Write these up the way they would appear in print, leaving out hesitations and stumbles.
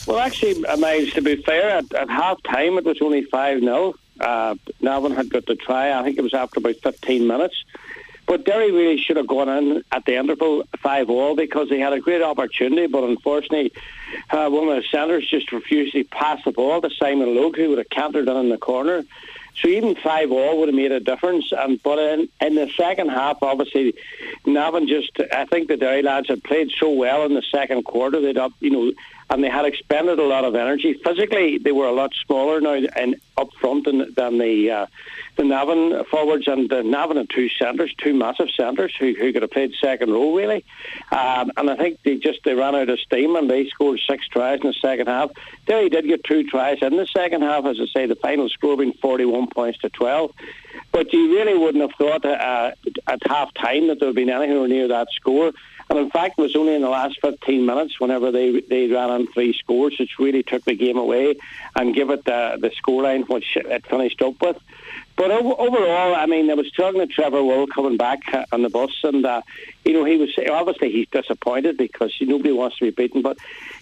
Well, actually, Miles, to be fair, at half time it was only 5-0. Navan had got the try. I think it was after about 15 minutes. But Derry really should have gone in at the interval 5-all because they had a great opportunity, but unfortunately one of the centres just refused to pass the ball to Simon Logue, who would have cantered in the corner. So even 5-all would have made a difference. But in the second half, obviously, Navan I think the Derry lads had played so well in the second quarter, and they had expended a lot of energy. Physically, they were a lot smaller now and up front than the Navan forwards, and the Navan had two massive centres who could have played second row really. And I think they ran out of steam and they scored 6 tries in the second half. Derry did get 2 tries in the second half, as I say, the final score being 41 points to 12. But you really wouldn't have thought at half time that there would have been anywhere near that score. And in fact, it was only in the last 15 minutes, whenever they ran on 3 scores, which really took the game away and give it the scoreline which it finished up with. But overall, I mean, I was talking to Trevor Wool coming back on the bus, and he was obviously he's disappointed because nobody wants to be beaten. But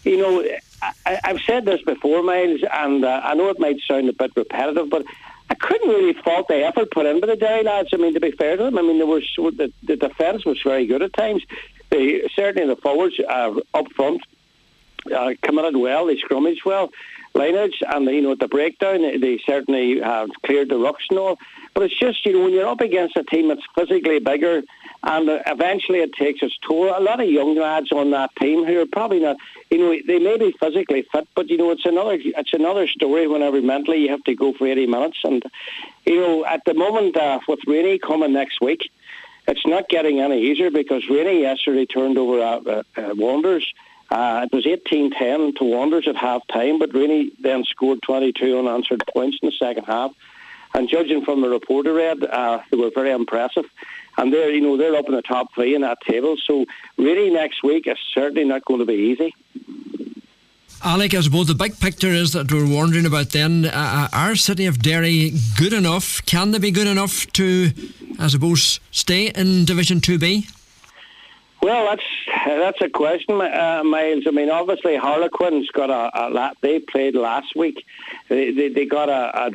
I've said this before, Miles, and I know it might sound a bit repetitive, but I couldn't really fault the effort put in by the Derry lads. I mean, to be fair to them, I mean, the defence was very good at times. Certainly the forwards up front committed well, they scrummaged well, lineage, and at the breakdown they certainly cleared the rucks and all. But it's just when you're up against a team that's physically bigger, and eventually it takes its toll. A lot of young lads on that team who are probably not, they may be physically fit, but it's another story whenever mentally you have to go for 80 minutes. And at the moment with Rainey coming next week, it's not getting any easier because Rainey yesterday turned over Wanderers. It was 18-10 to Wanderers at half time, but Rainey then scored 22 unanswered points in the second half. And judging from the report I read, they were very impressive. And they're up in the top 3 in that table. So Rainey next week is certainly not going to be easy. Alec, I suppose the big picture is that we're wondering about then, are City of Derry good enough? Can they be good enough to, I suppose, stay in Division 2B? Well, that's a question, Miles. I mean, obviously Harlequins got they played last week. They got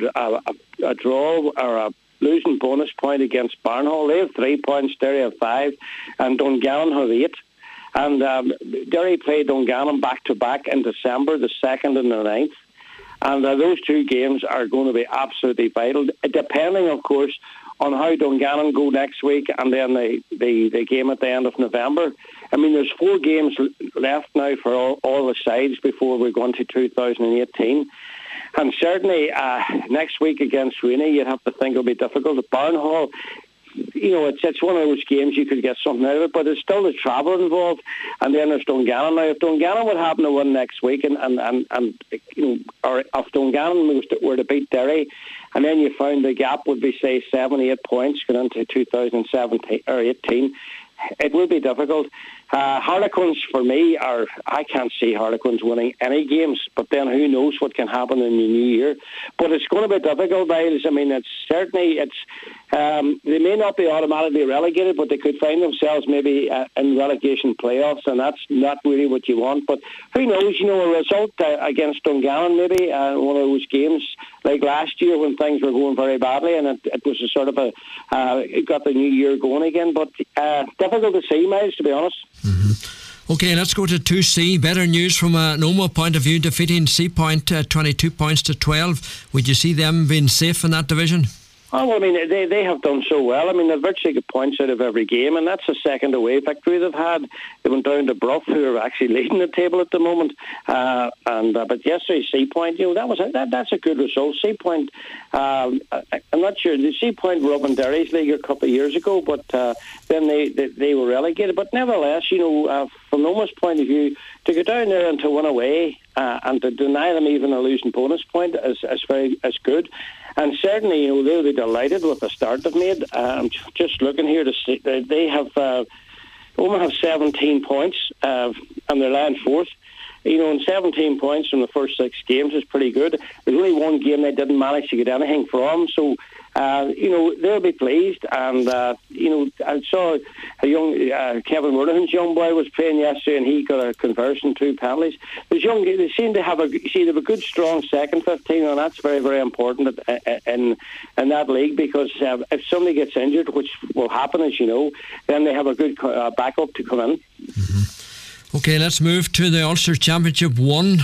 a draw or a losing bonus point against Barnhall. They have 3 points, Derry have 5, and Dungannon have 8. And Derry played Dungannon back-to-back in December, the 2nd and the 9th. And those 2 games are going to be absolutely vital, depending, of course, on how Dungannon go next week and then the game at the end of November. I mean, there's 4 games left now for all the sides before we're going to 2018. And certainly next week against Rainey, you'd have to think it'll be difficult. At Barnhall, it's one of those games you could get something out of it, but there's still the travel involved. And then there's Dungannon. Now, if Dungannon would happen to win next week, or if Dungannon were to beat Derry, and then you found the gap would be, say, 7-8 points going into 2017 or 18, it would be difficult. Harlequins, for me, I can't see Harlequins winning any games, but then who knows what can happen in the new year. But it's going to be difficult, Miles. I mean, they may not be automatically relegated, but they could find themselves maybe in relegation playoffs, and that's not really what you want. But who knows, a result against Dungannon, maybe, one of those games like last year when things were going very badly, and it was a sort of it got the new year going again. But difficult to see, Miles, to be honest. Mm-hmm. Okay, let's go to 2C. Better news from a Noma point of view, defeating C Point 22 points to 12. Would you see them being safe in that division? Oh, well, I mean, they have done so well. I mean, they've virtually got points out of every game, and that's the second away victory they've had. They went down to Brough, who are actually leading the table at the moment. But yesterday, C Point, that's a good result. C Point, I'm not sure. The C Point were up in Derry's league a couple of years ago, but then they were relegated. But nevertheless, from Noma's point of view, to go down there and to win away and to deny them even a losing bonus point is good. And certainly, they'll be delighted with the start they've made. I'm just looking here to see they have Oma have 17 points, and they're lying fourth. And 17 points from the first 6 games is pretty good. There's only one game they didn't manage to get anything from, so they'll be pleased. And I saw a young Kevin Worthington's young boy was playing yesterday, and he got a conversion, 2 penalties. They seem to have a good, strong second 15, and that's very, very important in that league, because if somebody gets injured, which will happen, as you know, then they have a good backup to come in. Mm-hmm. Okay, let's move to the Ulster Championship 1.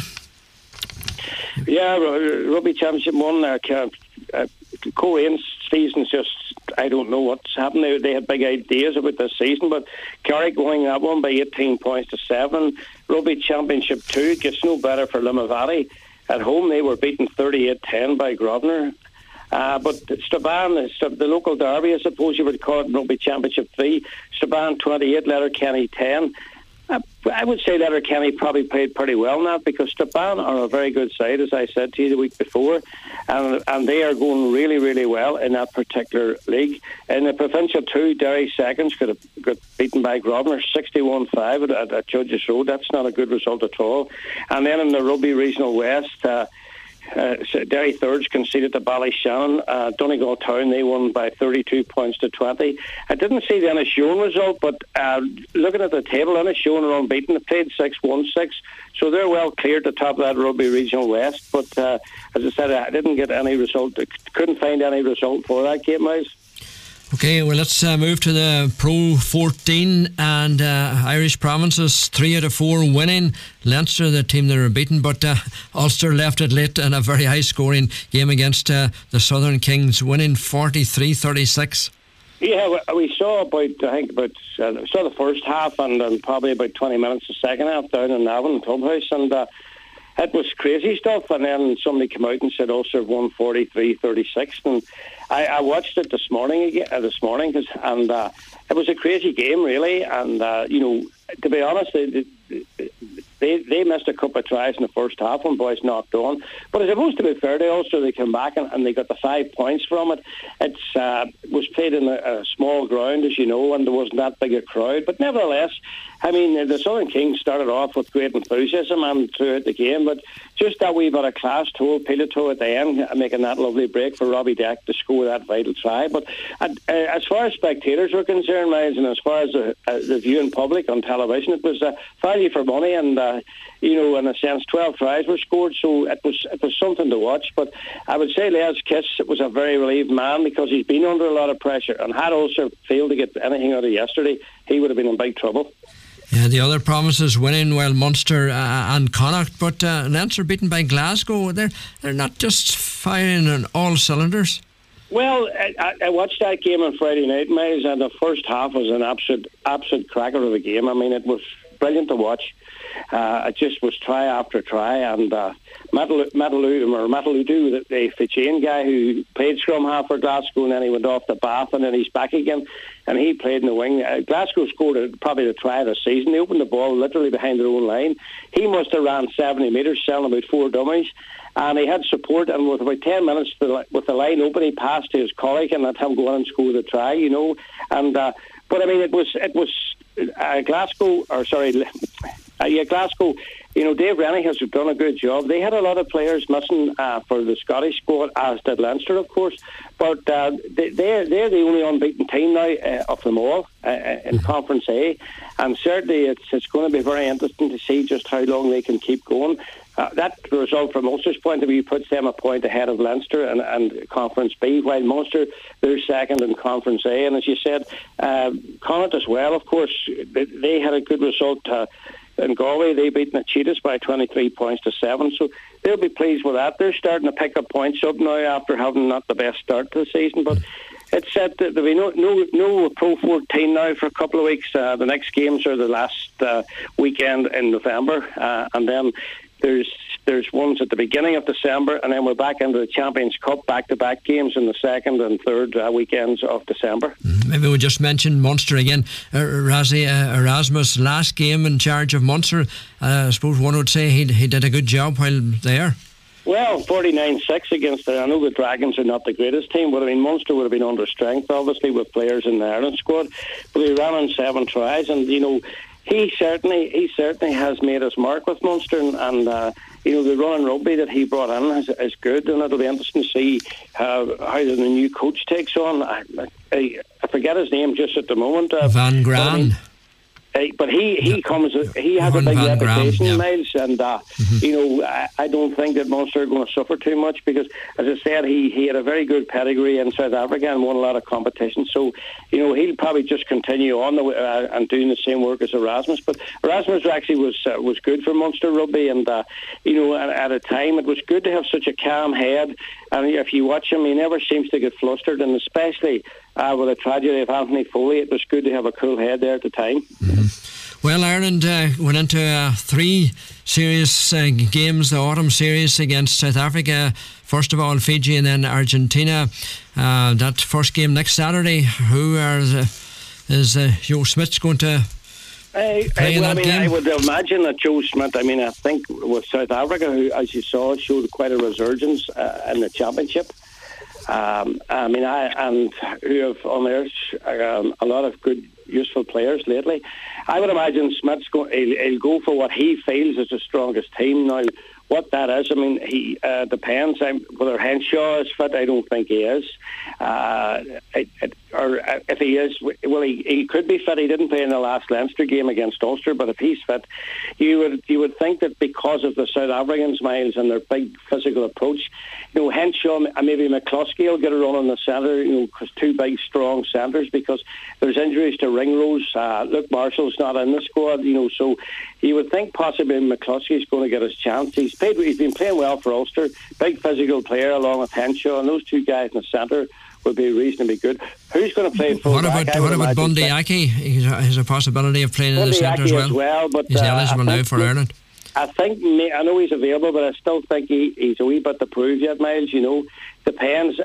Yeah, Rugby Championship 1. Colerane's season's just, I don't know what's happened. They had big ideas about this season, but Carrick winning that one by 18 points to 7. Rugby Championship 2 gets no better for Limavady. At home, they were beaten 38-10 by Grosvenor. But Strabane, the local derby, I suppose you would call it, Rugby Championship 3. Strabane 28, Letterkenny 10. I would say Letterkenny probably played pretty well in that, because Strabane are a very good side, as I said to you the week before, and they are going really, really well in that particular league. In the Provincial 2, Derry seconds got beaten by Grosvenor 61-5 at Judges Road. That's not a good result at all. And then in the Rugby Regional West, Derry thirds conceded to Ballyshannon. Donegal Town, they won by 32 points to 20. I didn't see the Inishowen result, but looking at the table, Inishowen are unbeaten. They played 6-1-6, so they're well cleared to top of that Rugby Regional West. But as I said, I didn't get any result. Couldn't find any result for that game, Miles. Okay, well, let's move to the Pro 14, and Irish Provinces 3 out of 4 winning. Leinster, the team that were beaten, but Ulster left it late in a very high scoring game against the Southern Kings, winning 43-36. Yeah, we saw saw the first half and probably about 20 minutes the second half down in Navan Clubhouse, and it was crazy stuff. And then somebody came out and said Ulster won 43-36, and I watched it this morning, and it was a crazy game, really. And to be honest, they missed a couple of tries in the first half when boys knocked on. But I suppose, to be fair, they came back and they got the 5 points from it. It was played in a small ground, as you know, and there wasn't that big a crowd. But nevertheless, I mean, the Southern Kings started off with great enthusiasm and throughout the game, but just that wee bit of class toe, Pilato at the end, making that lovely break for Robbie Deck to score that vital try. But as far as spectators were concerned, Miles, and as far as the viewing public on television, it was value for money, and in a sense, 12 tries were scored, so it was something to watch. But I would say Les Kiss was a very relieved man, because he's been under a lot of pressure, and had Ulster failed to get anything out of yesterday, he would have been in big trouble. Yeah, the other provinces winning, well, Munster and Connacht, but Leinster beaten by Glasgow. They're not just firing on all cylinders. Well, I watched that game on Friday night, Miles, and the first half was an absolute cracker of a game. I mean, it was brilliant to watch. It just was try after try, and Mataludu, the Fijian guy who played scrum half for Glasgow, and then he went off to Bath, and then he's back again, and he played in the wing. Glasgow scored probably the try of the season. They opened the ball literally behind their own line. He must have ran 70 metres, selling about 4 dummies, and he had support, and with about 10 minutes with the line open, he passed to his colleague and let him go in and score the try, and but I mean, it was Glasgow. Dave Rennie has done a good job. They had a lot of players missing for the Scottish squad, as did Leinster, of course. But they're the only unbeaten team now of them all in Conference A, and certainly it's going to be very interesting to see just how long they can keep going. That result from Ulster's point of view puts them a point ahead of Leinster and Conference B, while Munster, they're second in Conference A. And as you said, Connacht as well, of course, they had a good result in Galway. They beat the Cheetahs by 23 points to 7, so they'll be pleased with that. They're starting to pick up points up now after having not the best start to the season, but it's said that there'll be no Pro 14 now for a couple of weeks. The next games are the last weekend in November, and then there's ones at the beginning of December, and then we're back into the Champions Cup back-to-back games in the second and third weekends of December. Maybe we'll just mention Munster again. Erasmus, last game in charge of Munster, I suppose one would say he did a good job while there. Well, 49-6 against I know the Dragons are not the greatest team, but I mean, Munster would have been under strength, obviously, with players in the Ireland squad. But he ran on 7 tries, and He certainly has made his mark with Munster, and the running rugby that he brought in is good, and it'll be interesting to see how the new coach takes on. I forget his name just at the moment. Van Graan. But he has a big reputation, Miles, and I don't think that Munster are going to suffer too much because, as I said, he had a very good pedigree in South Africa and won a lot of competitions. So, he'll probably just continue on and doing the same work as Erasmus. But Erasmus actually was good for Munster rugby, and at a time it was good to have such a calm head. And if you watch him, he never seems to get flustered, and especially with the tragedy of Anthony Foley, it was good to have a cool head there at the time. Mm-hmm. Well, Ireland went into 3 serious games, the autumn series against South Africa. First of all, Fiji, and then Argentina. That first game next Saturday. Is Joe Schmidt going to play in that game? I would imagine that Joe Schmidt, I think with South Africa, who, as you saw, showed quite a resurgence in the championship. And who have unearthed a lot of good, useful players lately. I would imagine Smith's he'll go for what he feels is the strongest team. Now, what that is, he depends. Whether Henshaw is fit, I don't think he is. Or if he is, well, he could be fit. He didn't play in the last Leinster game against Ulster, but if he's fit, you would think that because of the South Africans, Miles, and their big physical approach, Henshaw and maybe McCluskey will get a run in the centre, because 2 big, strong centres, because there's injuries to Ringrose. Luke Marshall's not in the squad, so you would think possibly McCluskey's going to get his chance. He's been playing well for Ulster, big physical player along with Henshaw, and those 2 guys in the centre would be reasonably good. Who's going to play full back? What about Bundy Aki? He has a possibility of playing in the centre as well. But he's eligible now for Ireland. I know he's available, but I still think he's a wee bit to prove yet, Miles. Depends.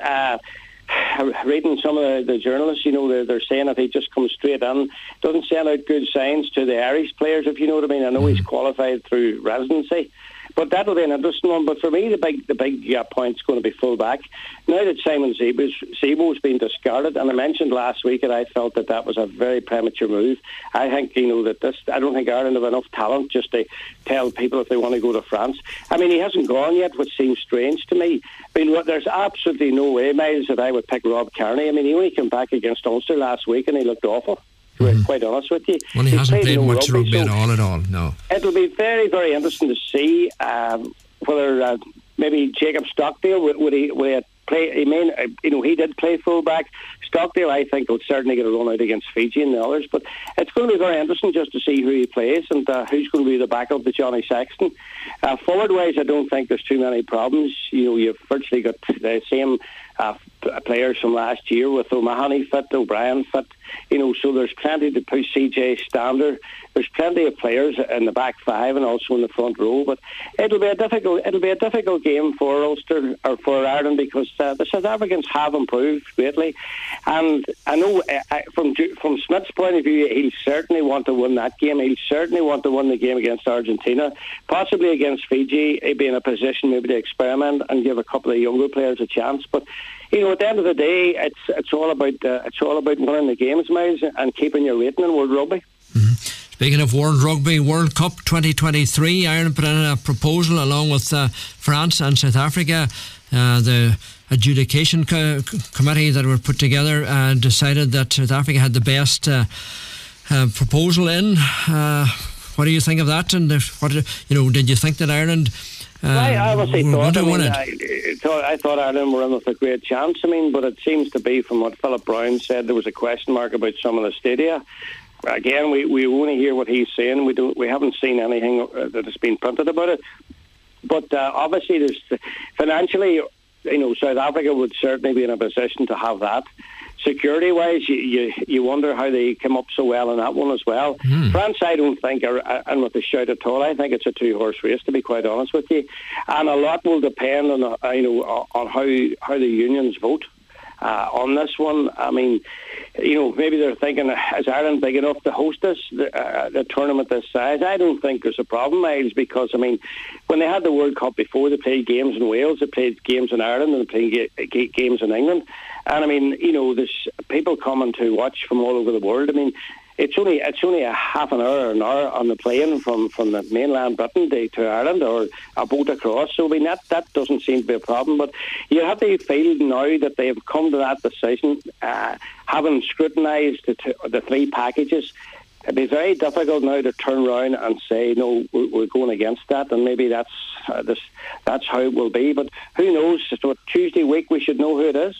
Reading some of the journalists, they're saying if he just comes straight in, doesn't send out good signs to the Irish players, if you know what I mean. I know he's qualified through residency, but that'll be an interesting one. But for me, the big point's going to be full back. Now that Simon Zebo's been discarded, and I mentioned last week that I felt that was a very premature move. I think I don't think Ireland have enough talent just to tell people if they want to go to France. He hasn't gone yet, which seems strange to me. There's absolutely no way, Miles, that I would pick Rob Kearney. He only came back against Ulster last week and he looked awful. To be quite honest with you. Well, he hasn't played much rugby at all, no. It'll be very, very interesting to see whether maybe Jacob Stockdale would he play. He did play fullback. Stockdale, I think, will certainly get a run out against Fiji and the others. But it's going to be very interesting just to see who he plays and who's going to be the backup to Johnny Sexton. Forward-wise, I don't think there's too many problems. You've virtually got the same players from last year with O'Mahony fit, O'Brien fit. So there's plenty to push CJ Stander. There's plenty of players in the back 5 and also in the front row. But it'll be a difficult game for Ulster or for Ireland because the South Africans have improved greatly. And I know from Smith's point of view, he'll certainly want to win that game. He'll certainly want to win the game against Argentina, possibly against Fiji. He'd be in a position maybe to experiment and give a couple of younger players a chance. But at the end of the day, it's all about winning the games, Miles, and keeping your rating in World Rugby. Mm-hmm. Speaking of World Rugby, World Cup 2023, Ireland put in a proposal along with France and South Africa. The adjudication committee that were put together decided that South Africa had the best proposal in. What do you think of that? And did you think that Ireland? I honestly I thought Ireland were in with a great chance. but it seems to be, from what Philip Brown said, there was a question mark about some of the stadia. Again, we only hear what he's saying. We haven't seen anything that has been printed about it. But obviously, there's financially, South Africa would certainly be in a position to have that. Security-wise, you wonder how they came up so well in that one as well. France, I don't think, are in with a shout at all. I think it's a 2-horse race, to be quite honest with you. And a lot will depend on on how the unions vote on this one. Maybe they're thinking, is Ireland big enough to host the tournament this size? I don't think there's a problem, Miles, because when they had the World Cup before, they played games in Wales, they played games in Ireland, and they played games in England. And there's people coming to watch from all over the world. it's only a half an hour or an hour on the plane from the mainland Britain to Ireland, or a boat across. So I mean that doesn't seem to be a problem. But you have to feel now that they have come to that decision, having scrutinised the three packages. It'd be very difficult now to turn around and say no, we're going against that, and maybe that's how it will be. But who knows? So Tuesday week we should know who it is.